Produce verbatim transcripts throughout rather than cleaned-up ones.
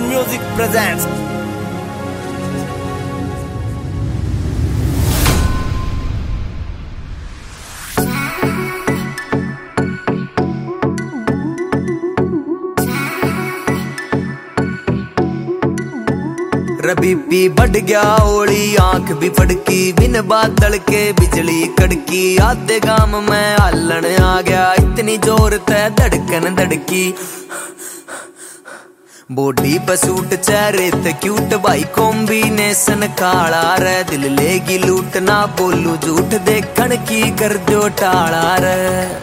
Music presents रबी भी बढ़ गया ओली आंख भी फड़की बिन बादल के बिजली कड़की आधे गाम में हालन आ गया इतनी जोर ते धड़कन धड़की बॉडी पे सूट चेहरे ते क्यूट भाई कॉम्बिनेशन काला रे दिल लेगी लूट ना बोलू झूठ देखन की कर दो टाला रे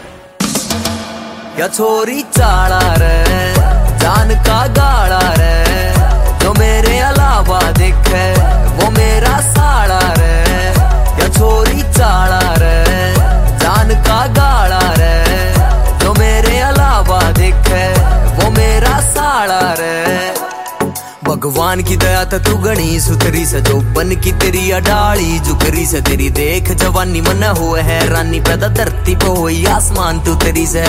या छोरी चाला रे जान का गाला रे जो मेरे अलावा देखे वो मेरा साला रे या छोरी चाला रे जान का गाला रे जो मेरे अलावा देखे वो मेरा साला रे भगवान की दया था तू गणी सुतरी से जो बन की तेरी अडाली जुकरी से तेरी देख जवानी मन हो है रानी पैदा धरती पे हुई आसमान तू तेरी से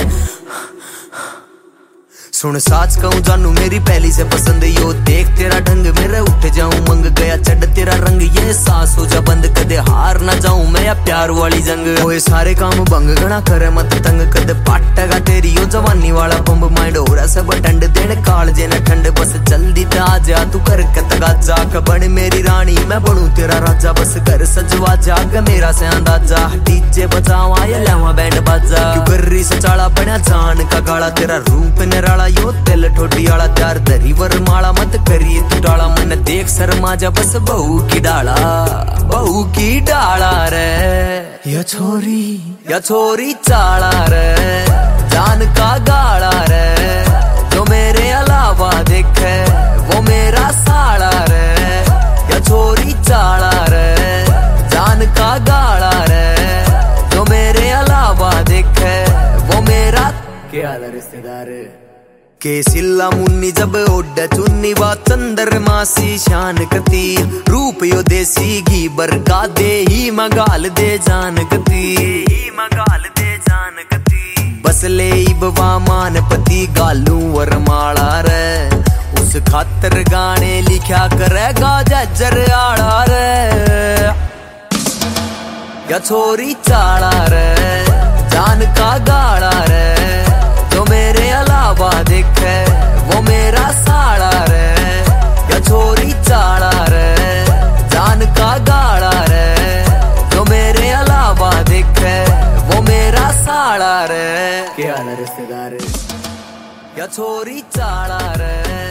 सुन साच कहूँ जानू मेरी पहली से पसंद यो देख तेरा ढंग मेरे उठ जाऊं मंग गया चढ़ तेरा रंग ये सांस हो जा बंद कदे हार ना जाऊं मैं या प्यार वाली जंग ओए सारे काम भंग गणा करे मत तंग कदे पाटेगा तेरी यो जवानी वाला बम्ब माइंड हो रहा सब ठंड देने काल जे न ठंड बस जल्दी ते आ जा तू कर कतगा जा बन मेरी रानी मैं बनूं तेरा राजा बस कर सजवा जाग मेरा से अंदाजा डीजे बजावा या लावा बैंड बाजा क्यों कर रही सचाला बना जान का गाला तेरा रूप निराला यो दिल ठोडी आला त्यार दरी वर माला मत करिए तू डाला मन देख शर्मा जा बस बहू की डाला बहू की डाला रे या छोरी या छोरी चाला रे जान का गाला रे जो मेरे अलावा देखे वो मेरा साला रे या छोरी चाला रे जान का गाला रे जो मेरे अलावा देखे वो मेरा क्या रिश्तेदार के सिल्ला मुन्नी जब ओड्डा चुन्नी वा चंदर मासी शान कती रूप यो देसी घी बरका दे ही मगाल दे जान कती ही मगाल दे जान कती बस ले बवा मान पति गालू वर माला रे उस खातर गाने लिखा करेगा जज्जर आड़ा रे या छोरी चाला रे जान का गाड़ा रे जो मेरे अलावा देखे वो मेरा साला रे या छोरी चाला रे जान का गाड़ा रे जो मेरे अलावा देखे वो मेरा साला रे क्या रिश्तेदार या छोरी चाला रे।